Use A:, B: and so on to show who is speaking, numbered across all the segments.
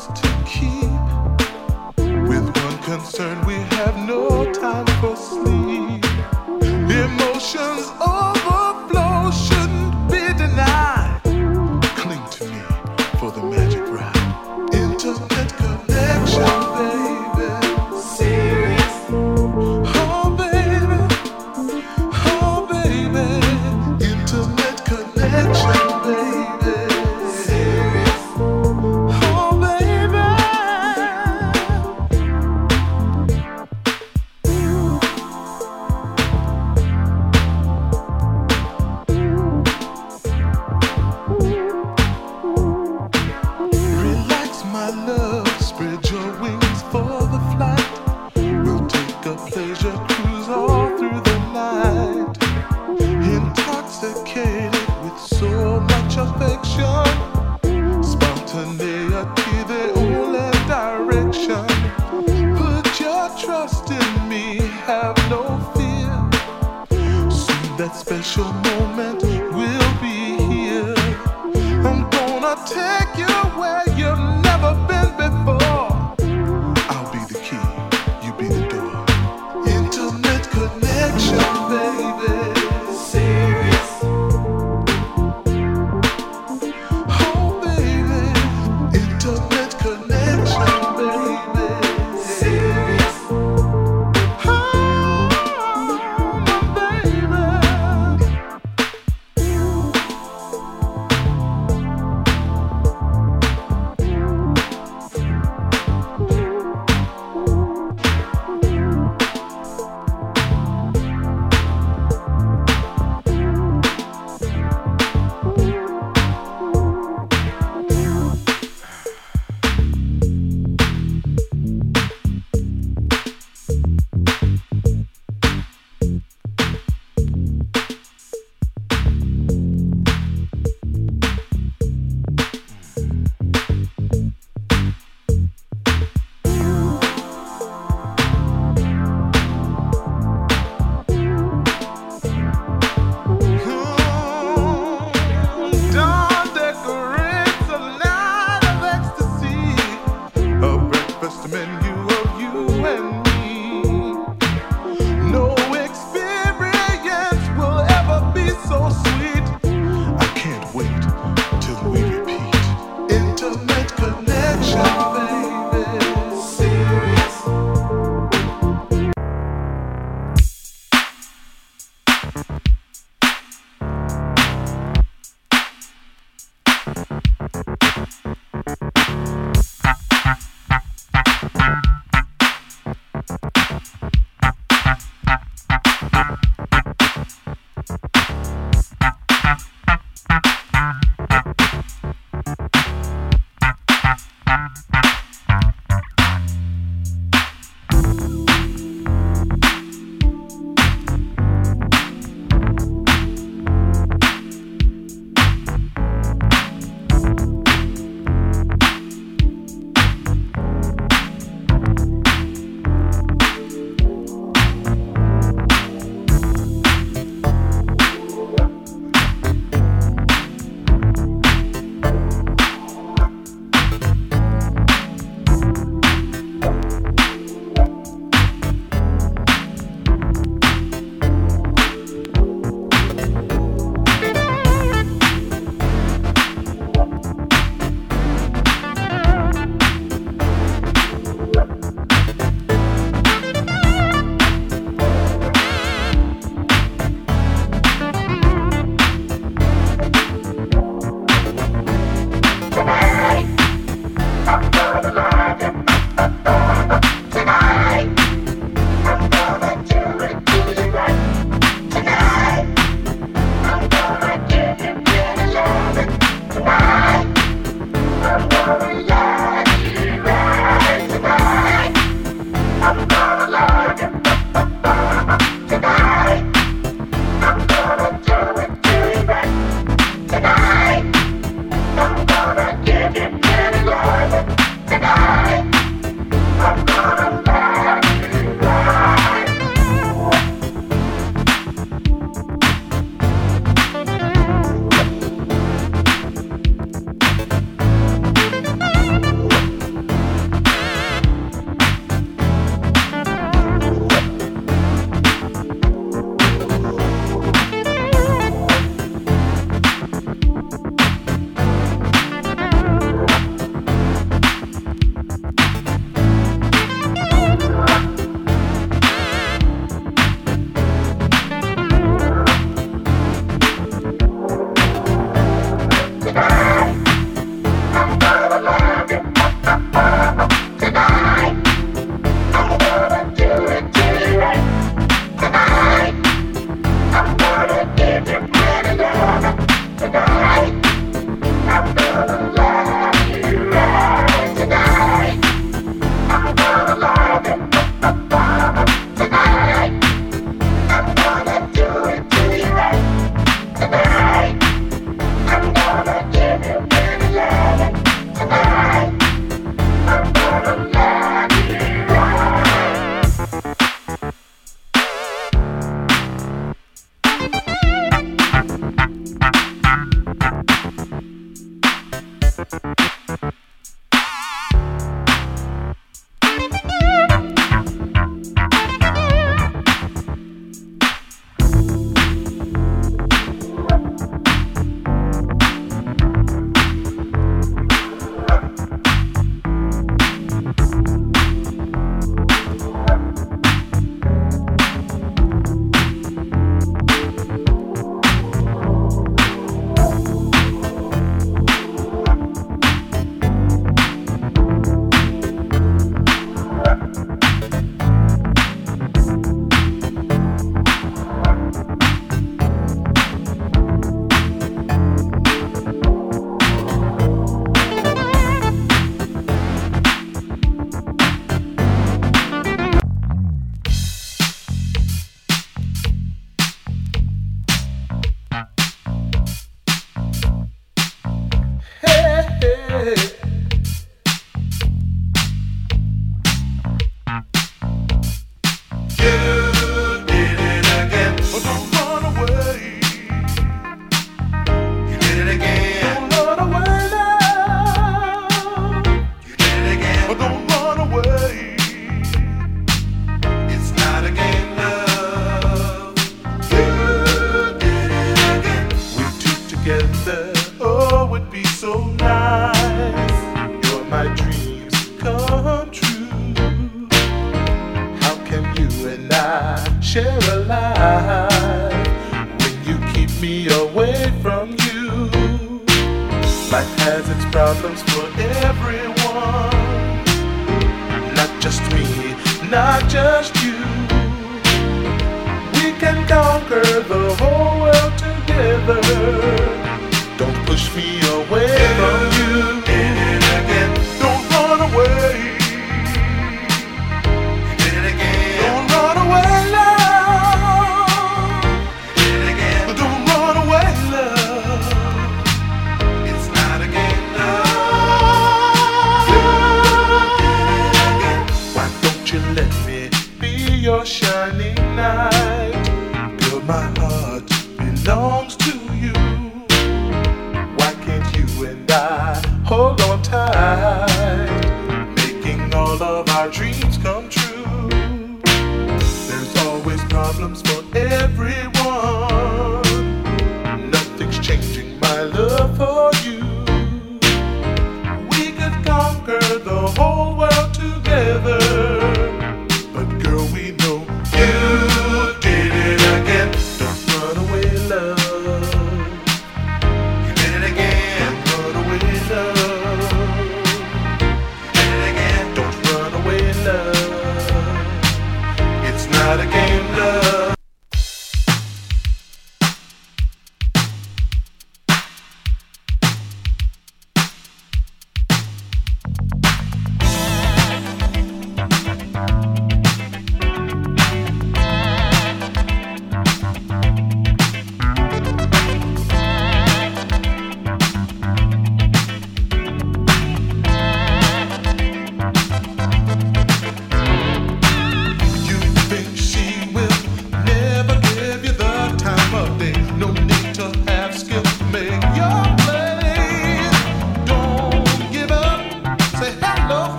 A: secrets to keep. With one concern, we have no time for sleep. Emotions overflow, shouldn't be denied. Cling to me for the magic ride. Intimate connection, baby. Serious. Oh, baby. Oh, baby. Intimate connection, baby. Serious. Oh, baby. Relax, my love, spread your wings for the flight. We'll take a pleasure cruise all through the night. Intoxicated with so much affection, spontaneity the only direction. Put your trust in me, have no fear. Soon that special moment will be here. I'm gonna take you where you've never been before. I'll be the key, you be the door. Intimate connection, baby. Serious. Oh, baby. Intimate connection, baby. Serious. Oh, my baby. Dawn decorates a night of ecstasy, a breakfast menu of you and me. No experience will ever be so sweet. I can't wait till we repeat. Intimate connection, baby. Serious.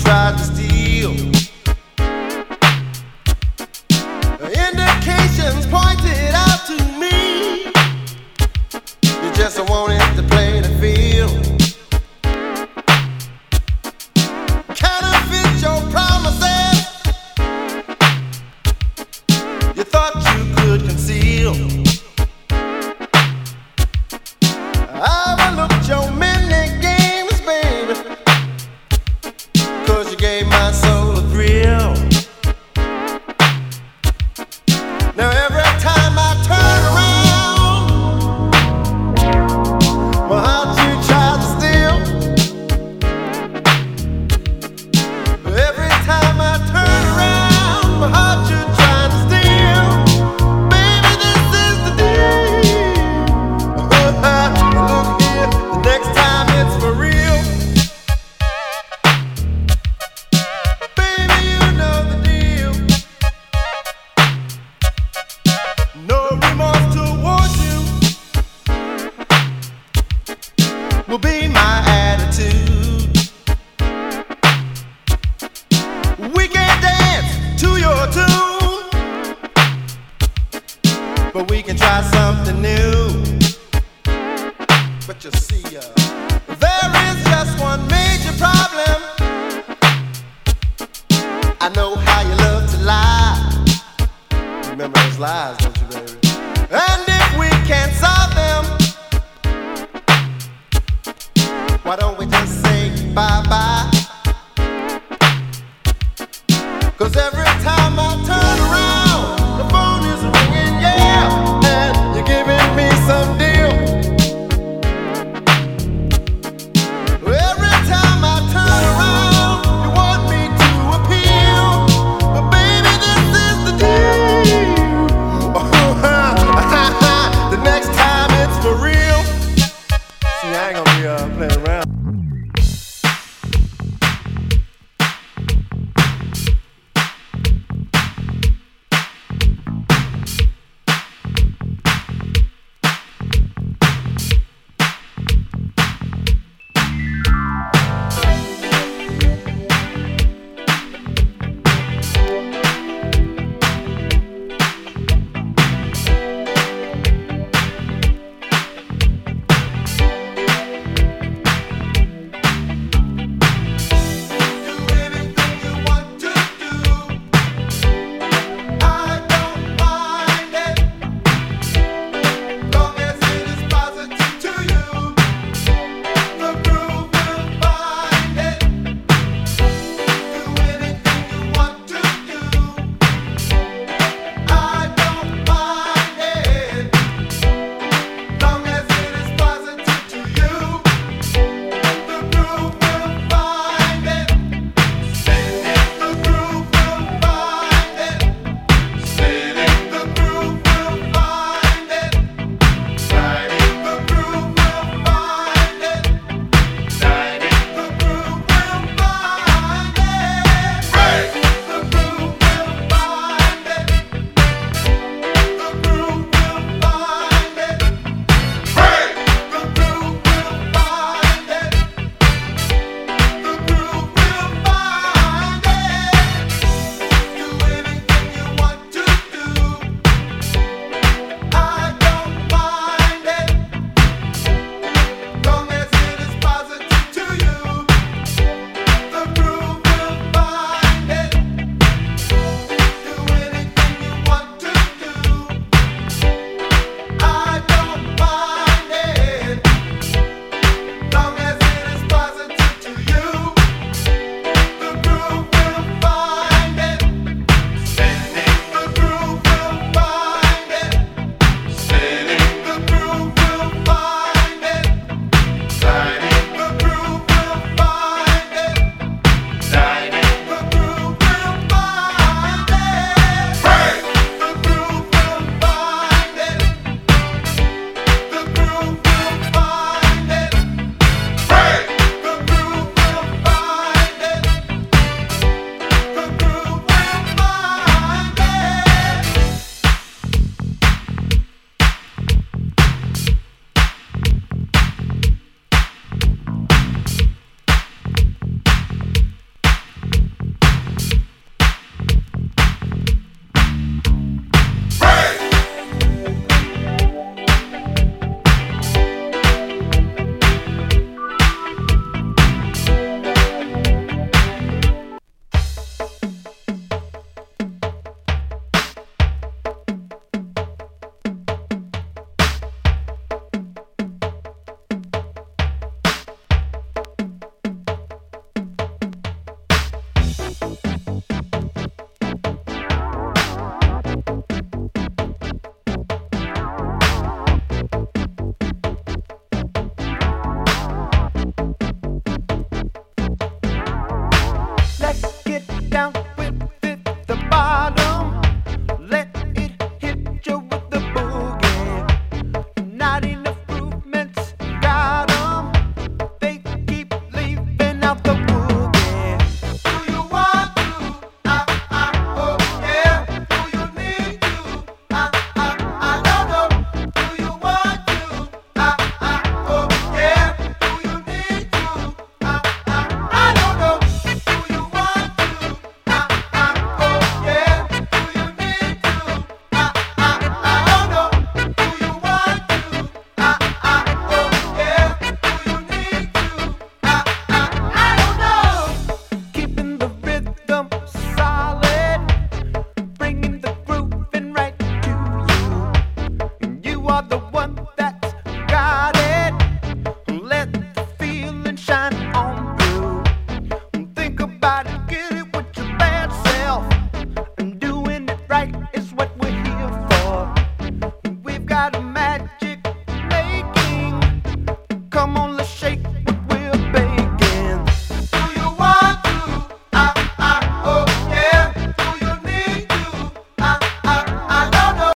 B: tried to steal. Indications pointed out to me. You just wanted to play the field. Counterfeit your promises. You thought you could conceal. I overlooked your many games, baby, 'cause you gave my soul a thrill. Now every time I turn around, my heart you tried to steal. Every time I turn around, my heart you tried to steal. Baby, this is the deal. Look here, the next time it's for real. Baby, you know the deal. No remorse towards you will be my attitude. We can dance to your tune, but we can try something new. But you see, there is just one major problem. I know how you love to lie. Remember those lies, don't you, baby? And if we can't solve them, why don't we just say bye-bye? 'Cause every